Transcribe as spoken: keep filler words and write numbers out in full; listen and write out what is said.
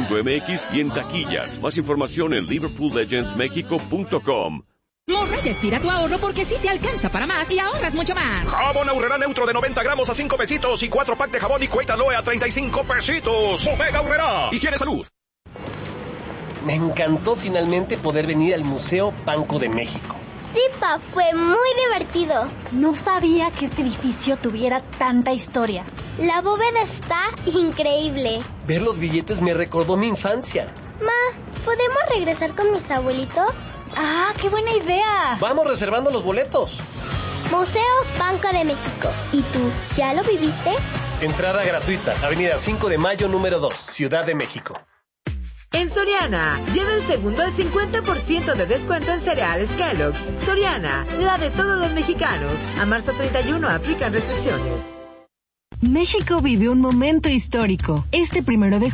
punto m x y en taquillas. Más información en liverpool legends mexico punto com. Morraya estira tu ahorro porque sí te alcanza para más y ahorras mucho más. Jabón Aurrera Neutro de noventa gramos a cinco pesitos y cuatro pack de jabón y Cueta Aloe a treinta y cinco pesitos. Omega Aurrera. Higiene Salud. Me encantó finalmente poder venir al Museo Banco de México. Sí, pa, fue muy divertido. No sabía que este edificio tuviera tanta historia. La bóveda está increíble. Ver los billetes me recordó mi infancia. Ma, ¿podemos regresar con mis abuelitos? ¡Ah, qué buena idea! Vamos reservando los boletos. Museo Banco de México. ¿Y tú, ya lo viviste? Entrada gratuita, Avenida cinco de Mayo, número dos, Ciudad de México. En Soriana, lleva el segundo al cincuenta por ciento de descuento en cereales Kellogg's. Soriana, la de todos los mexicanos. A marzo treinta y uno aplican restricciones. México vive un momento histórico. Este primero de